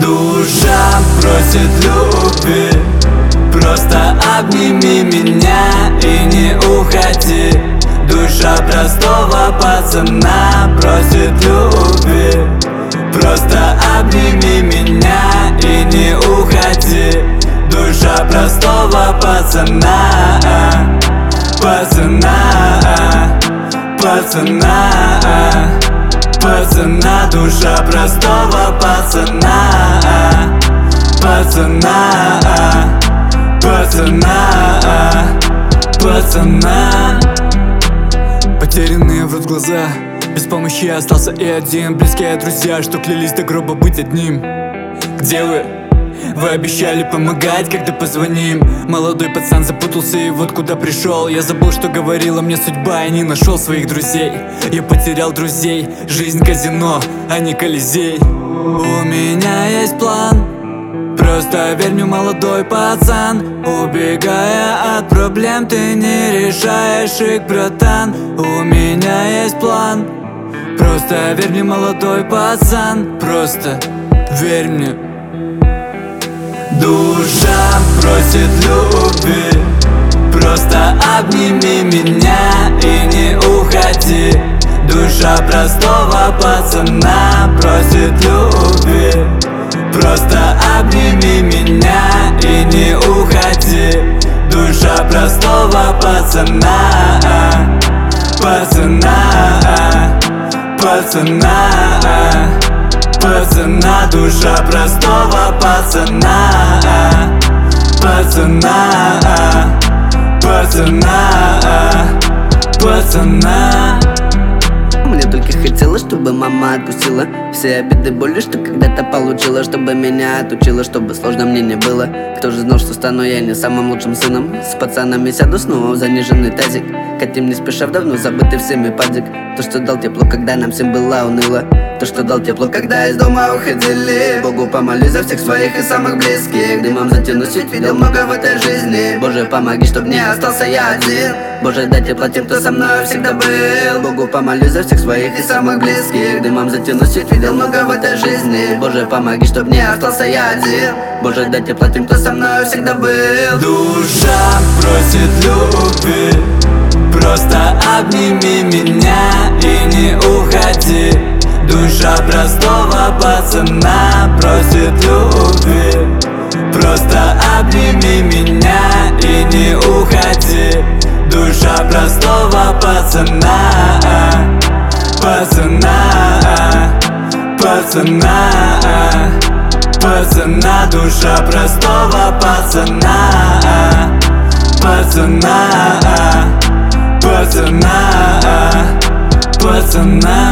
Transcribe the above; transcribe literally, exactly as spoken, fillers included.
Душа просит любви, просто обними меня и не уходи. Душа простого пацана просит любви, просто обними меня и не уходи. Душа простого пацана, пацана, пацана, пацана, душа простого пацана, пацана, пацана, пацана. Потерянные врут глаза, без помощи остался и один. Близкие друзья, что клялись до гроба быть одним. Где вы? Вы обещали помогать, когда позвоним. Молодой пацан запутался и вот куда пришел. Я забыл, что говорила мне судьба, и не нашел своих друзей. Я потерял друзей, жизнь казино, а не Колизей. У меня есть план, просто верь мне, молодой пацан. Убегая от проблем, ты не решаешь их, братан. У меня есть план, просто верь мне, молодой пацан. Просто верь мне. Душа просит любви, просто обними меня и не уходи. Душа простого пацана просит любви, просто обними меня и не уходи. Душа простого пацана, пацана, пацана, пацана, душа простого пацана, пацана, пацана, пацана. Мне только хотелось, чтобы мама отпустила все обиды, боли, что когда-то получила. Чтобы меня отучила, чтобы сложно мне не было. Кто же знал, что стану я не самым лучшим сыном? С пацанами сяду снова в заниженный тазик. Катим не спеша в давно забытый всеми падик. То, что дал тепло, когда нам всем было уныло. То, что дал тепло, когда из дома уходили. Богу помолюсь за всех своих и самых близких. Дымом затянусь, ведь видел много в этой жизни. Боже, помоги, чтоб не остался я один. Боже, дай тепло тем, кто со мной всегда был. Богу помолюсь за всех своих и самых близких. Дымом затянусь, ведь видел много в этой жизни. Боже, помоги, чтоб не остался я один. Боже, дай тепло тем, кто со мной всегда был. Душа просит любви, просто обними меня и не уходи. Душа простого пацана просит любви, просто обними меня и не уходи. Душа простого пацана, пацана, пацана, пацана, душа простого пацана, пацана, пацана, пацана.